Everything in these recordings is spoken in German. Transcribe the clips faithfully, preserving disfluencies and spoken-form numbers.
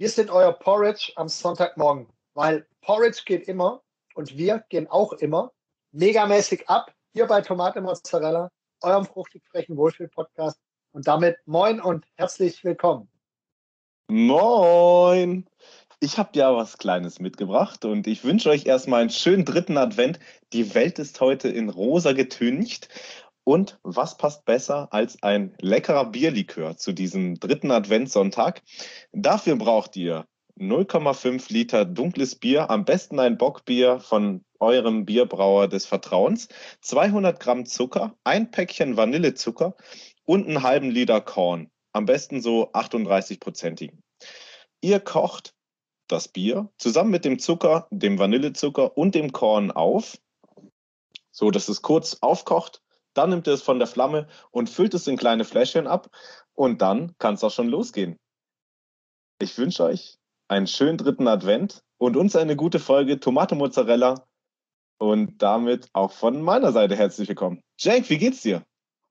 Wir sind euer Porridge am Sonntagmorgen, weil Porridge geht immer und wir gehen auch immer megamäßig ab, hier bei Tomate Mozzarella, eurem fruchtig frechen Wohlfühl-Podcast. Und damit moin und herzlich willkommen. Moin! Ich habe ja was Kleines mitgebracht und ich wünsche euch erstmal einen schönen dritten Advent. Die Welt ist heute in rosa getüncht. Und was passt besser als ein leckerer Bierlikör zu diesem dritten Adventssonntag? Dafür braucht ihr null Komma fünf Liter dunkles Bier, am besten ein Bockbier von eurem Bierbrauer des Vertrauens, zweihundert Gramm Zucker, ein Päckchen Vanillezucker und einen halben Liter Korn, am besten so achtunddreißig-prozentigen. Ihr kocht das Bier zusammen mit dem Zucker, dem Vanillezucker und dem Korn auf, so dass es kurz aufkocht. Dann nimmt ihr es von der Flamme und füllt es in kleine Fläschchen ab und dann kann es auch schon losgehen. Ich wünsche euch einen schönen dritten Advent und uns eine gute Folge Tomate Mozzarella und damit auch von meiner Seite herzlich willkommen. Jake, wie geht's dir?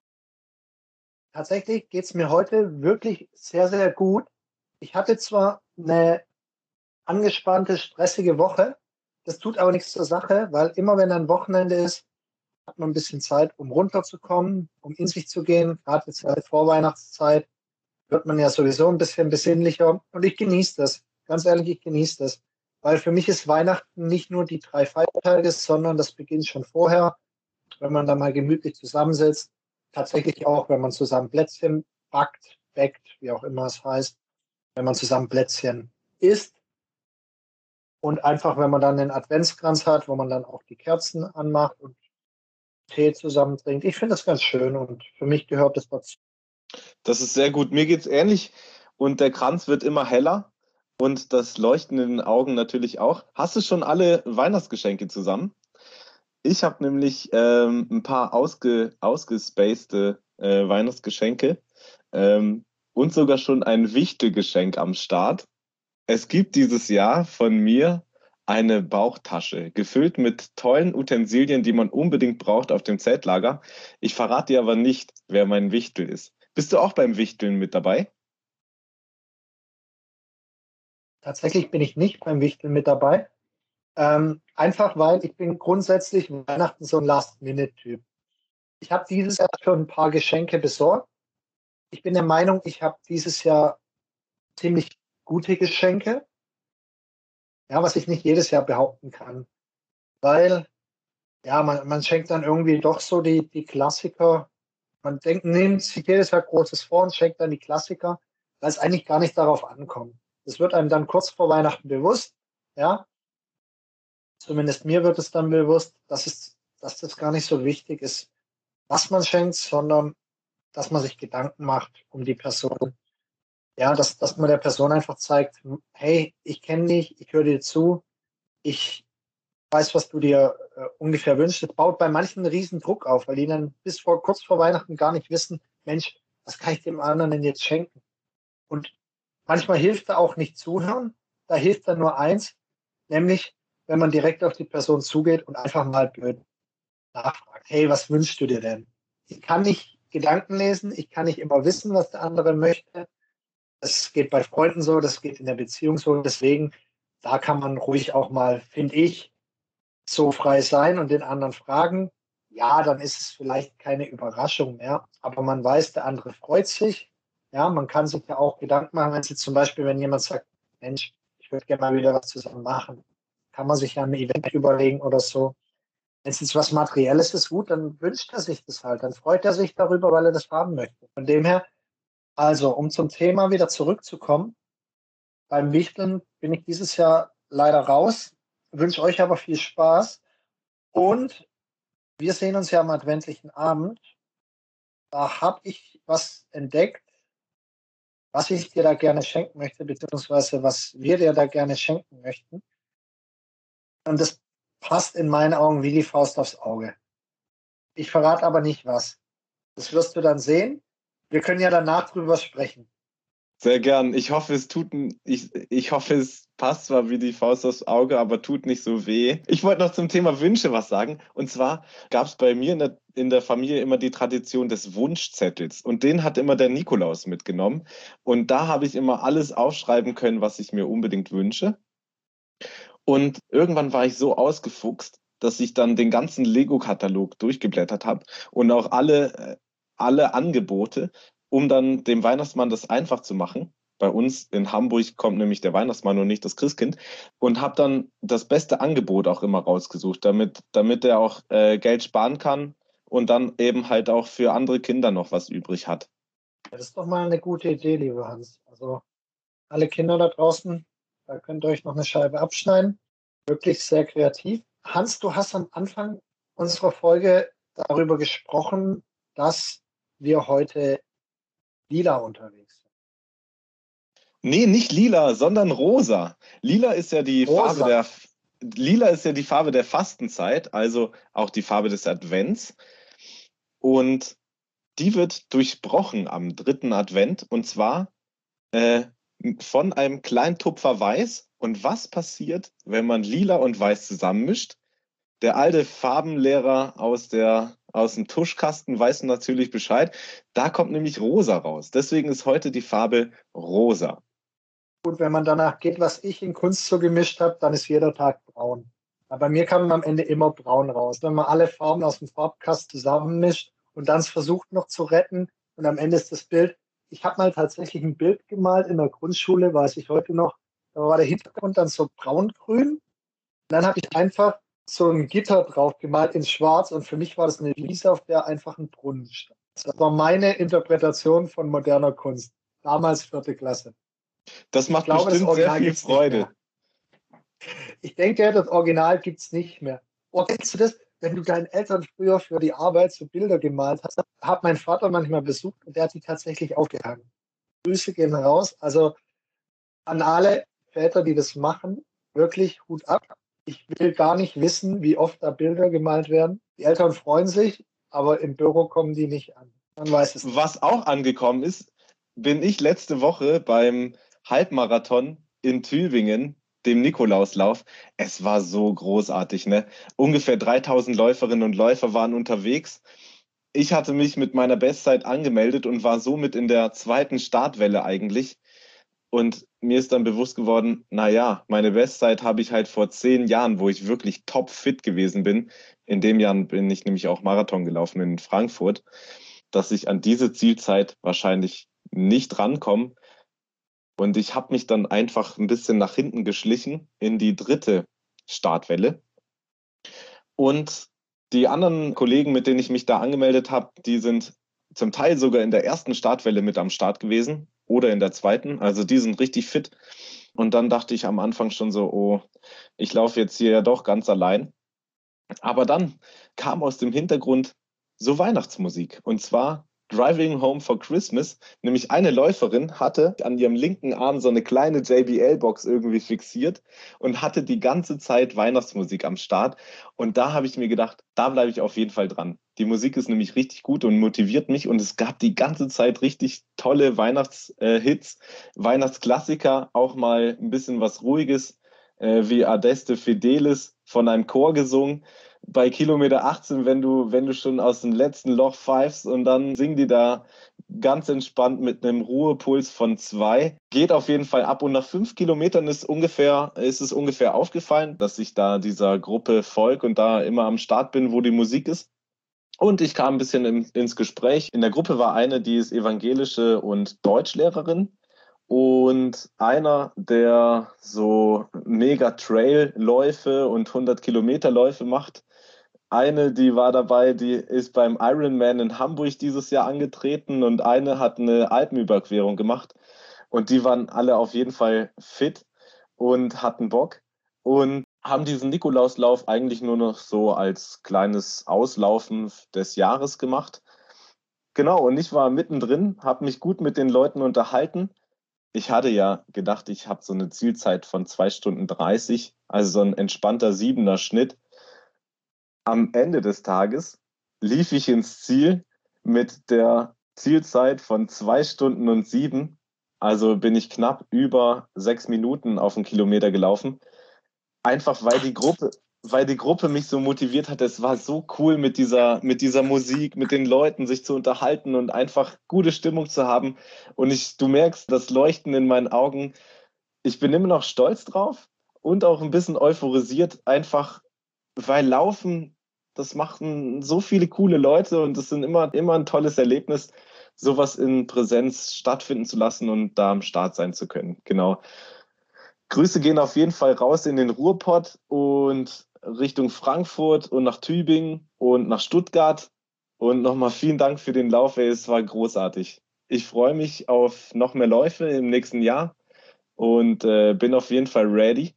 Tatsächlich geht es mir heute wirklich sehr, sehr gut. Ich hatte zwar eine angespannte, stressige Woche, das tut aber nichts zur Sache, weil immer wenn ein Wochenende ist, hat man ein bisschen Zeit, um runterzukommen, um in sich zu gehen. Gerade jetzt in der Vorweihnachtszeit wird man ja sowieso ein bisschen besinnlicher. Und ich genieße das. Ganz ehrlich, ich genieße das. Weil für mich ist Weihnachten nicht nur die drei Feiertage, sondern das beginnt schon vorher, wenn man da mal gemütlich zusammensitzt. Tatsächlich auch, wenn man zusammen Plätzchen backt, backt, wie auch immer es heißt. Wenn man zusammen Plätzchen isst. Und einfach, wenn man dann den Adventskranz hat, wo man dann auch die Kerzen anmacht und Tee zusammen trinkt. Ich finde das ganz schön und für mich gehört das dazu. Das ist sehr gut. Mir geht's ähnlich und der Kranz wird immer heller und das Leuchten in den Augen natürlich auch. Hast du schon alle Weihnachtsgeschenke zusammen? Ich habe nämlich ähm, ein paar ausge, ausgespacede äh, Weihnachtsgeschenke ähm, und sogar schon ein Wichtelgeschenk am Start. Es gibt dieses Jahr von mir eine Bauchtasche, gefüllt mit tollen Utensilien, die man unbedingt braucht auf dem Zeltlager. Ich verrate dir aber nicht, wer mein Wichtel ist. Bist du auch beim Wichteln mit dabei? Tatsächlich bin ich nicht beim Wichteln mit dabei. Ähm, einfach weil ich bin grundsätzlich Weihnachten so ein Last-Minute-Typ. Ich habe dieses Jahr schon ein paar Geschenke besorgt. Ich bin der Meinung, ich habe dieses Jahr ziemlich gute Geschenke, ja, was ich nicht jedes Jahr behaupten kann. Weil, ja, man, man schenkt dann irgendwie doch so die, die Klassiker. Man denkt, nimmt sich jedes Jahr Großes vor und schenkt dann die Klassiker, weil es eigentlich gar nicht darauf ankommt. Das wird einem dann kurz vor Weihnachten bewusst, ja. Zumindest mir wird es dann bewusst, dass es, dass das gar nicht so wichtig ist, was man schenkt, sondern dass man sich Gedanken macht um die Person. Ja, dass, dass man der Person einfach zeigt, hey, ich kenne dich, ich höre dir zu, ich weiß, was du dir äh, ungefähr wünschst. Das baut bei manchen einen riesen Druck auf, weil die dann bis vor kurz vor Weihnachten gar nicht wissen, Mensch, was kann ich dem anderen denn jetzt schenken? Und manchmal hilft da auch nicht zuhören. Da hilft dann nur eins, nämlich wenn man direkt auf die Person zugeht und einfach mal blöd nachfragt. Hey, was wünschst du dir denn? Ich kann nicht Gedanken lesen, ich kann nicht immer wissen, was der andere möchte. Das geht bei Freunden so, das geht in der Beziehung so. Deswegen, da kann man ruhig auch mal, finde ich, so frei sein und den anderen fragen. Ja, dann ist es vielleicht keine Überraschung mehr, aber man weiß, der andere freut sich. Ja, man kann sich ja auch Gedanken machen, wenn sie zum Beispiel, wenn jemand sagt, Mensch, ich würde gerne mal wieder was zusammen machen, kann man sich ja ein Event überlegen oder so. Wenn es jetzt was Materielles ist, gut, dann wünscht er sich das halt. Dann freut er sich darüber, weil er das haben möchte. Von dem her, also, um zum Thema wieder zurückzukommen, beim Wichteln bin ich dieses Jahr leider raus, wünsche euch aber viel Spaß und wir sehen uns ja am adventlichen Abend. Da habe ich was entdeckt, was ich dir da gerne schenken möchte, beziehungsweise was wir dir da gerne schenken möchten. Und das passt in meinen Augen wie die Faust aufs Auge. Ich verrate aber nicht was. Das wirst du dann sehen. Wir können ja danach drüber sprechen. Sehr gern. Ich hoffe, es tut, n- ich, ich hoffe, es passt zwar wie die Faust aufs Auge, aber tut nicht so weh. Ich wollte noch zum Thema Wünsche was sagen. Und zwar gab es bei mir in der, in der Familie immer die Tradition des Wunschzettels. Und den hat immer der Nikolaus mitgenommen. Und da habe ich immer alles aufschreiben können, was ich mir unbedingt wünsche. Und irgendwann war ich so ausgefuchst, dass ich dann den ganzen Lego-Katalog durchgeblättert habe und auch alle, äh, alle Angebote, um dann dem Weihnachtsmann das einfach zu machen. Bei uns in Hamburg kommt nämlich der Weihnachtsmann und nicht das Christkind. Und habe dann das beste Angebot auch immer rausgesucht, damit, damit er auch äh, Geld sparen kann und dann eben halt auch für andere Kinder noch was übrig hat. Das ist doch mal eine gute Idee, lieber Hans. Also alle Kinder da draußen, da könnt ihr euch noch eine Scheibe abschneiden. Wirklich sehr kreativ. Hans, du hast am Anfang unserer Folge darüber gesprochen, dass wir heute lila unterwegs sind. Nee, nicht lila, sondern rosa. Lila ist ja die Farbe Rosa. der Lila ist ja die Farbe der Fastenzeit, also auch die Farbe des Advents. Und die wird durchbrochen am dritten Advent und zwar äh, von einem kleinen Tupfer Weiß. Und was passiert, wenn man Lila und Weiß zusammenmischt? Der alte Farbenlehrer aus der, aus dem Tuschkasten weiß natürlich Bescheid. Da kommt nämlich Rosa raus. Deswegen ist heute die Farbe Rosa. Gut, wenn man danach geht, was ich in Kunst so gemischt habe, dann ist jeder Tag braun. Aber bei mir kam am Ende immer braun raus. Wenn man alle Farben aus dem Farbkasten zusammenmischt und dann es versucht noch zu retten und am Ende ist das Bild. Ich habe mal tatsächlich ein Bild gemalt in der Grundschule, weiß ich heute noch. Da war der Hintergrund dann so braungrün. Und dann habe ich einfach so ein Gitter drauf gemalt in Schwarz und für mich war das eine Wiese, auf der einfach ein Brunnen stand. Das war meine Interpretation von moderner Kunst. Damals vierte Klasse. Das Ich macht glaube, das bestimmt sehr Original viel gibt es nicht Freude. mehr. Ich denke, das Original gibt es nicht mehr. Oh, kennst du das, wenn du deinen Eltern früher für die Arbeit so Bilder gemalt hast? Hat mein Vater manchmal besucht und der hat die tatsächlich aufgehangen. Grüße gehen raus. Also an alle Väter, die das machen, wirklich Hut ab. Ich will gar nicht wissen, wie oft da Bilder gemalt werden. Die Eltern freuen sich, aber im Büro kommen die nicht an. Man weiß es nicht. Was auch angekommen ist, bin ich letzte Woche beim Halbmarathon in Tübingen, dem Nikolauslauf. Es war so großartig, ne? Ungefähr dreitausend Läuferinnen und Läufer waren unterwegs. Ich hatte mich mit meiner Bestzeit angemeldet und war somit in der zweiten Startwelle eigentlich. Und mir ist dann bewusst geworden, naja, meine Bestzeit habe ich halt vor zehn Jahren, wo ich wirklich topfit gewesen bin. In dem Jahr bin ich nämlich auch Marathon gelaufen in Frankfurt, dass ich an diese Zielzeit wahrscheinlich nicht rankomme. Und ich habe mich dann einfach ein bisschen nach hinten geschlichen in die dritte Startwelle. Und die anderen Kollegen, mit denen ich mich da angemeldet habe, die sind zum Teil sogar in der ersten Startwelle mit am Start gewesen oder in der zweiten. Also die sind richtig fit. Und dann dachte ich am Anfang schon so, oh, ich laufe jetzt hier ja doch ganz allein. Aber dann kam aus dem Hintergrund so Weihnachtsmusik. Und zwar Driving Home for Christmas. Nämlich eine Läuferin hatte an ihrem linken Arm so eine kleine J B L-Box irgendwie fixiert und hatte die ganze Zeit Weihnachtsmusik am Start. Und da habe ich mir gedacht, da bleibe ich auf jeden Fall dran. Die Musik ist nämlich richtig gut und motiviert mich. Und es gab die ganze Zeit richtig tolle Weihnachtshits, Weihnachtsklassiker, auch mal ein bisschen was Ruhiges, äh, wie Adeste Fidelis von einem Chor gesungen bei Kilometer achtzehn, wenn du, wenn du schon aus dem letzten Loch pfeifst und dann singen die da ganz entspannt mit einem Ruhepuls von zwei. Geht auf jeden Fall ab. Und nach fünf Kilometern ist ungefähr, ist es ungefähr aufgefallen, dass ich da dieser Gruppe folge und da immer am Start bin, wo die Musik ist. Und ich kam ein bisschen im, ins Gespräch. In der Gruppe war eine, die ist evangelische und Deutschlehrerin. Und einer, der so mega Trail-Läufe und hundert Kilometer Läufe macht. Eine, die war dabei, die ist beim Ironman in Hamburg dieses Jahr angetreten und eine hat eine Alpenüberquerung gemacht. Und die waren alle auf jeden Fall fit und hatten Bock und haben diesen Nikolauslauf eigentlich nur noch so als kleines Auslaufen des Jahres gemacht. Genau, und ich war mittendrin, habe mich gut mit den Leuten unterhalten. Ich hatte ja gedacht, ich habe so eine Zielzeit von zwei Stunden dreißig, also so ein entspannter siebener Schnitt. Am Ende des Tages lief ich ins Ziel mit der Zielzeit von zwei Stunden und sieben. Also bin ich knapp über sechs Minuten auf einen Kilometer gelaufen. Einfach weil die Gruppe, weil die Gruppe mich so motiviert hat. Es war so cool mit dieser, mit dieser Musik, mit den Leuten sich zu unterhalten und einfach gute Stimmung zu haben. Und ich, du merkst das Leuchten in meinen Augen. Ich bin immer noch stolz drauf und auch ein bisschen euphorisiert, einfach weil Laufen, das machen so viele coole Leute und es sind immer, immer ein tolles Erlebnis, sowas in Präsenz stattfinden zu lassen und da am Start sein zu können. Genau. Grüße gehen auf jeden Fall raus in den Ruhrpott und Richtung Frankfurt und nach Tübingen und nach Stuttgart. Und nochmal vielen Dank für den Lauf, ey, es war großartig. Ich freue mich auf noch mehr Läufe im nächsten Jahr und äh, bin auf jeden Fall ready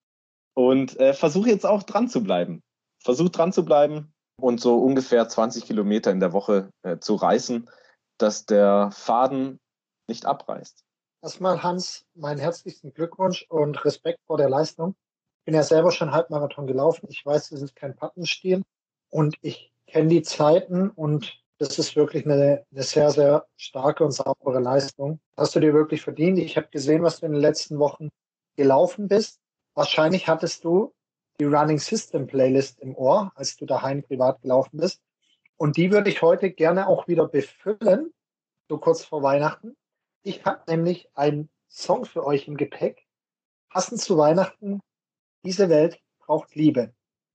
und äh, versuche jetzt auch dran zu bleiben. Versuche dran zu bleiben und so ungefähr zwanzig Kilometer in der Woche äh, zu reißen, dass der Faden nicht abreißt. Erstmal, Hans, meinen herzlichsten Glückwunsch und Respekt vor der Leistung. Ich bin ja selber schon Halbmarathon gelaufen. Ich weiß, es ist kein Pappenstiel und ich kenne die Zeiten und das ist wirklich eine, eine sehr, sehr starke und saubere Leistung. Hast du dir wirklich verdient. Ich habe gesehen, was du in den letzten Wochen gelaufen bist. Wahrscheinlich hattest du die Running System Playlist im Ohr, als du daheim privat gelaufen bist. Und die würde ich heute gerne auch wieder befüllen, so kurz vor Weihnachten. Ich habe nämlich einen Song für euch im Gepäck. Passend zu Weihnachten. Diese Welt braucht Liebe.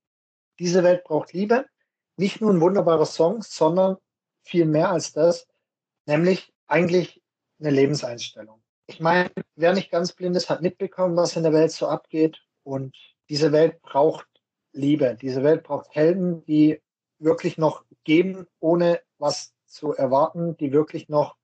Diese Welt braucht Liebe. Nicht nur ein wunderbarer Song, sondern viel mehr als das. Nämlich eigentlich eine Lebenseinstellung. Ich meine, wer nicht ganz blind ist, hat mitbekommen, was in der Welt so abgeht. Und diese Welt braucht Liebe. Diese Welt braucht Helden, die wirklich noch geben, ohne was zu erwarten, die wirklich noch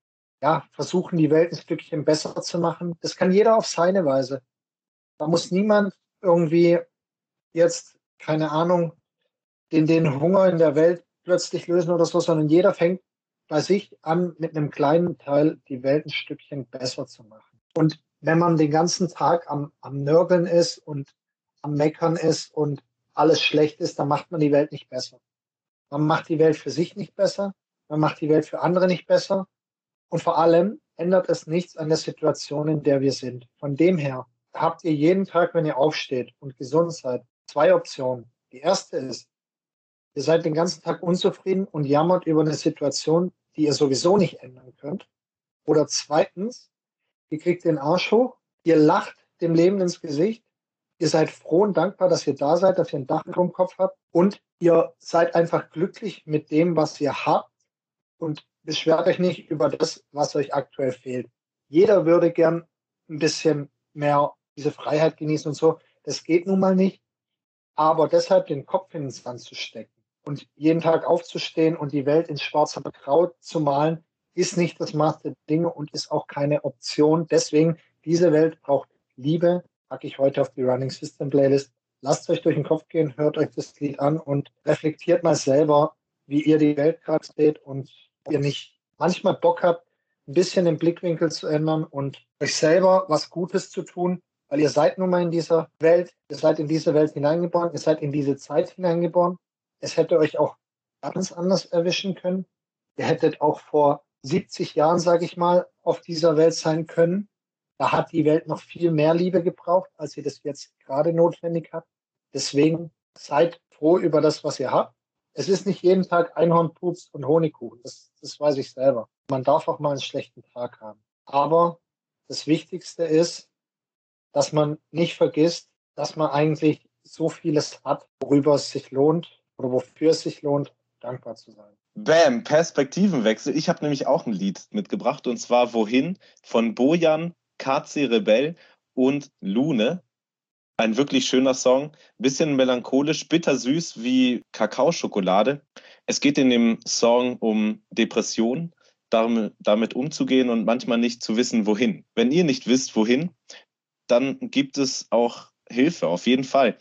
ja, versuchen, die Welt ein Stückchen besser zu machen. Das kann jeder auf seine Weise. Da muss niemand irgendwie jetzt, keine Ahnung, den, den Hunger in der Welt plötzlich lösen oder so, sondern jeder fängt bei sich an, mit einem kleinen Teil die Welt ein Stückchen besser zu machen. Und wenn man den ganzen Tag am, am Nörgeln ist und am Meckern ist und alles schlecht ist, dann macht man die Welt nicht besser. Man macht die Welt für sich nicht besser, man macht die Welt für andere nicht besser. Und vor allem ändert es nichts an der Situation, in der wir sind. Von dem her habt ihr jeden Tag, wenn ihr aufsteht und gesund seid, zwei Optionen. Die erste ist, ihr seid den ganzen Tag unzufrieden und jammert über eine Situation, die ihr sowieso nicht ändern könnt. Oder zweitens, ihr kriegt den Arsch hoch, ihr lacht dem Leben ins Gesicht, ihr seid froh und dankbar, dass ihr da seid, dass ihr ein Dach über dem Kopf habt und ihr seid einfach glücklich mit dem, was ihr habt und beschwert euch nicht über das, was euch aktuell fehlt. Jeder würde gern ein bisschen mehr diese Freiheit genießen und so. Das geht nun mal nicht. Aber deshalb den Kopf in den Sand zu stecken und jeden Tag aufzustehen und die Welt ins schwarze Grau zu malen, ist nicht das Maß der Dinge und ist auch keine Option. Deswegen, diese Welt braucht Liebe, packe ich heute auf die Running System Playlist. Lasst euch durch den Kopf gehen, hört euch das Lied an und reflektiert mal selber, wie ihr die Welt gerade seht und ihr nicht manchmal Bock habt, ein bisschen den Blickwinkel zu ändern und euch selber was Gutes zu tun, weil ihr seid nun mal in dieser Welt, ihr seid in diese Welt hineingeboren, ihr seid in diese Zeit hineingeboren. Es hätte euch auch ganz anders erwischen können. Ihr hättet auch vor siebzig Jahren, sage ich mal, auf dieser Welt sein können. Da hat die Welt noch viel mehr Liebe gebraucht, als ihr das jetzt gerade notwendig habt. Deswegen seid froh über das, was ihr habt. Es ist nicht jeden Tag Einhornpups und Honigkuchen. Das, das weiß ich selber. Man darf auch mal einen schlechten Tag haben. Aber das Wichtigste ist, dass man nicht vergisst, dass man eigentlich so vieles hat, worüber es sich lohnt oder wofür es sich lohnt, dankbar zu sein. Bam, Perspektivenwechsel. Ich habe nämlich auch ein Lied mitgebracht und zwar Wohin von Bojan, K C Rebell und Lune. Ein wirklich schöner Song, bisschen melancholisch, bittersüß wie Kakaoschokolade. Es geht in dem Song um Depression, damit, damit umzugehen und manchmal nicht zu wissen, wohin. Wenn ihr nicht wisst, wohin, dann gibt es auch Hilfe, auf jeden Fall.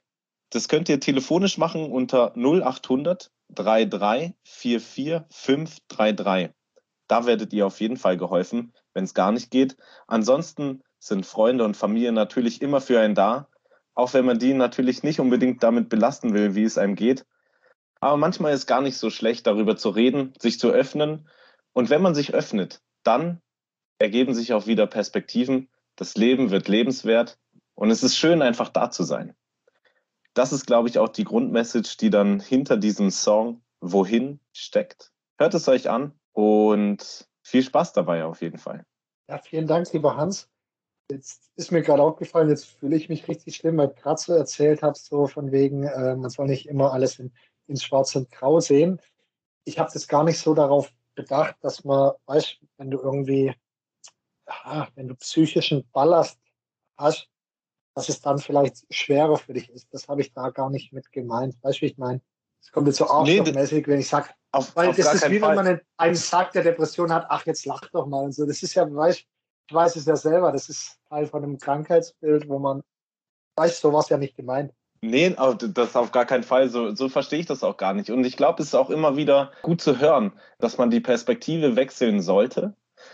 Das könnt ihr telefonisch machen unter null achthundert dreiunddreißig vierundvierzig fünfhundertdreiunddreißig. Da werdet ihr auf jeden Fall geholfen, wenn es gar nicht geht. Ansonsten sind Freunde und Familie natürlich immer für einen da, auch wenn man die natürlich nicht unbedingt damit belasten will, wie es einem geht. Aber manchmal ist es gar nicht so schlecht, darüber zu reden, sich zu öffnen. Und wenn man sich öffnet, dann ergeben sich auch wieder Perspektiven. Das Leben wird lebenswert und es ist schön, einfach da zu sein. Das ist, glaube ich, auch die Grundmessage, die dann hinter diesem Song Wohin steckt. Hört es euch an und viel Spaß dabei auf jeden Fall. Ja, vielen Dank, lieber Hans. Jetzt ist mir gerade aufgefallen, jetzt fühle ich mich richtig schlimm, weil du gerade so erzählt hast, so von wegen, äh, man soll nicht immer alles in, in Schwarz und Grau sehen. Ich habe das gar nicht so darauf bedacht, dass man, weißt, wenn du irgendwie, ah, wenn du psychischen Ballast hast, dass es dann vielleicht schwerer für dich ist. Das habe ich da gar nicht mit gemeint. Weißt du, wie ich meine? Es kommt jetzt so Nee, d- arschlochmäßig, wenn ich sage, auf, weil auf das gar ist keinen wie wenn Fall. man einen sagt, der Depression hat, ach, jetzt lach doch mal und so. Das ist ja, weißt, ich weiß es ja selber, das ist Teil von einem Krankheitsbild, wo man, weiß, sowas ja nicht gemeint. Nee, auf- das auf gar keinen Fall. So, so verstehe ich das auch gar nicht. Und ich glaube, es ist auch immer wieder gut zu hören, dass man die Perspektive wechseln sollte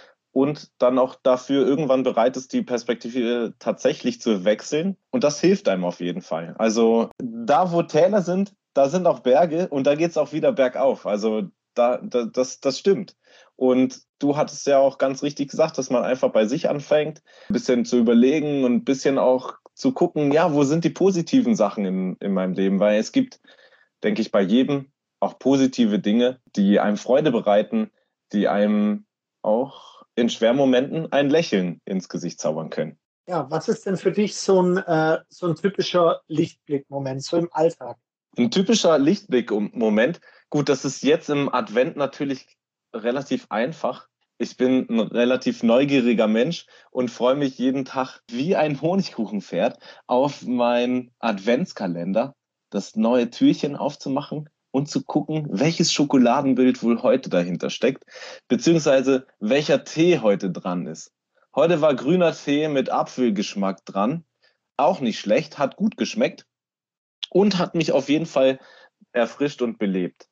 und dann auch dafür irgendwann bereit ist, die Perspektive tatsächlich zu wechseln. Und das hilft einem auf jeden Fall. Also da, wo Täler sind, da sind auch Berge und da geht es auch wieder bergauf. Also da, da, das, das stimmt. Und du hattest ja auch ganz richtig gesagt, dass man einfach bei sich anfängt, ein bisschen zu überlegen und ein bisschen auch zu gucken, ja, wo sind die positiven Sachen in, in meinem Leben? Weil es gibt, denke ich, bei jedem auch positive Dinge, die einem Freude bereiten, die einem auch in Schwermomenten ein Lächeln ins Gesicht zaubern können. Ja, was ist denn für dich so ein, äh, so ein typischer Lichtblickmoment, so im Alltag? Ein typischer Lichtblick-Moment, gut, das ist jetzt im Advent natürlich relativ einfach. Ich bin ein relativ neugieriger Mensch und freue mich jeden Tag wie ein Honigkuchenpferd auf meinen Adventskalender, das neue Türchen aufzumachen und zu gucken, welches Schokoladenbild wohl heute dahinter steckt, beziehungsweise welcher Tee heute dran ist. Heute war grüner Tee mit Apfelgeschmack dran. Auch nicht schlecht, hat gut geschmeckt und hat mich auf jeden Fall erfrischt und belebt.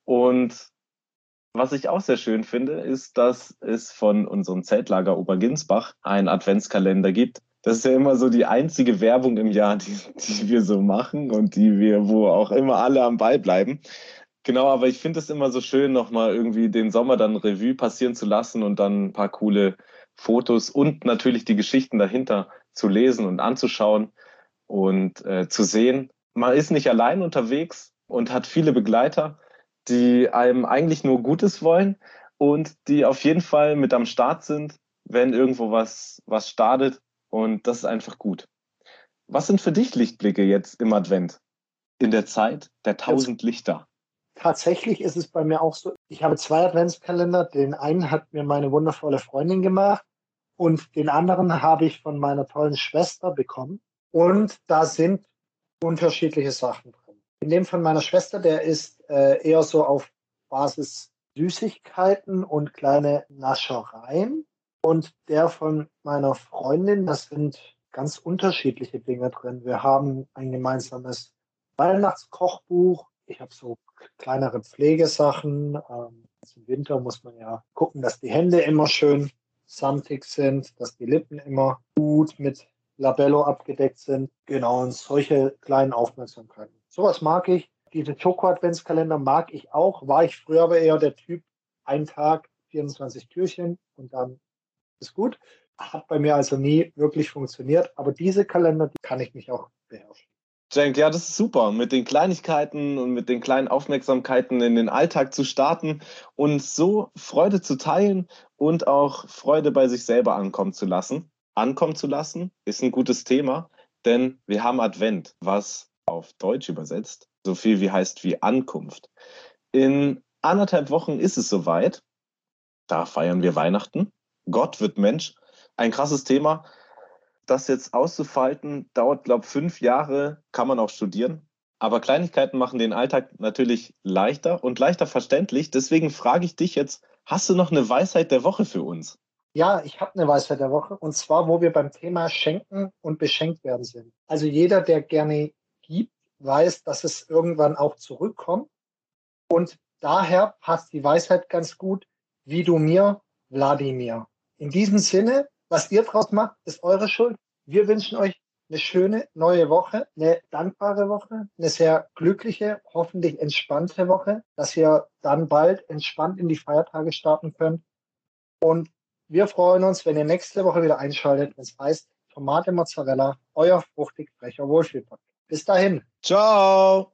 Und was ich auch sehr schön finde, ist, dass es von unserem Zeltlager Oberginsbach einen Adventskalender gibt. Das ist ja immer so die einzige Werbung im Jahr, die, die wir so machen und die wir, wo auch immer alle am Ball bleiben. Genau, aber ich finde es immer so schön, nochmal irgendwie den Sommer dann Revue passieren zu lassen und dann ein paar coole Fotos und natürlich die Geschichten dahinter zu lesen und anzuschauen und äh, zu sehen, man ist nicht allein unterwegs und hat viele Begleiter, die einem eigentlich nur Gutes wollen und die auf jeden Fall mit am Start sind, wenn irgendwo was, was startet. Und das ist einfach gut. Was sind für dich Lichtblicke jetzt im Advent? In der Zeit der Jetzt tausend Lichter. tatsächlich ist es bei mir auch so, ich habe zwei Adventskalender. Den einen hat mir meine wundervolle Freundin gemacht und den anderen habe ich von meiner tollen Schwester bekommen. Und da sind unterschiedliche Sachen drin. In dem von meiner Schwester, der ist äh, eher so auf Basis Süßigkeiten und kleine Naschereien. Und der von meiner Freundin, das sind ganz unterschiedliche Dinge drin. Wir haben ein gemeinsames Weihnachtskochbuch. Ich habe so kleinere Pflegesachen. Ähm, Im Winter muss man ja gucken, dass die Hände immer schön samtig sind, dass die Lippen immer gut mit Labello abgedeckt sind. Genau, und solche kleinen Aufmerksamkeiten. Sowas mag ich. Diese Schoko-Adventskalender mag ich auch. War ich früher aber eher der Typ, ein Tag, vierundzwanzig Türchen und dann ist gut. Hat bei mir also nie wirklich funktioniert. Aber diese Kalender, die kann ich mich auch beherrschen. Cenk, ja, das ist super, mit den Kleinigkeiten und mit den kleinen Aufmerksamkeiten in den Alltag zu starten und so Freude zu teilen und auch Freude bei sich selber ankommen zu lassen. Ankommen zu lassen ist ein gutes Thema, denn wir haben Advent, was auf Deutsch übersetzt so viel wie heißt wie Ankunft. In anderthalb Wochen ist es soweit. Da feiern wir Weihnachten. Gott wird Mensch. Ein krasses Thema. Das jetzt auszufalten, dauert, glaube ich, fünf Jahre, kann man auch studieren. Aber Kleinigkeiten machen den Alltag natürlich leichter und leichter verständlich. Deswegen frage ich dich jetzt, hast du noch eine Weisheit der Woche für uns? Ja, ich habe eine Weisheit der Woche und zwar, wo wir beim Thema Schenken und beschenkt werden sind. Also jeder, der gerne gibt, weiß, dass es irgendwann auch zurückkommt und daher passt die Weisheit ganz gut, wie du mir, Wladimir. In diesem Sinne, was ihr draus macht, ist eure Schuld. Wir wünschen euch eine schöne neue Woche, eine dankbare Woche, eine sehr glückliche, hoffentlich entspannte Woche, dass ihr dann bald entspannt in die Feiertage starten könnt und Wir freuen uns, wenn ihr nächste Woche wieder einschaltet, wenn es heißt Tomate Mozzarella, euer fruchtig frecher Wohlfühl-Podcast. Bis dahin. Ciao.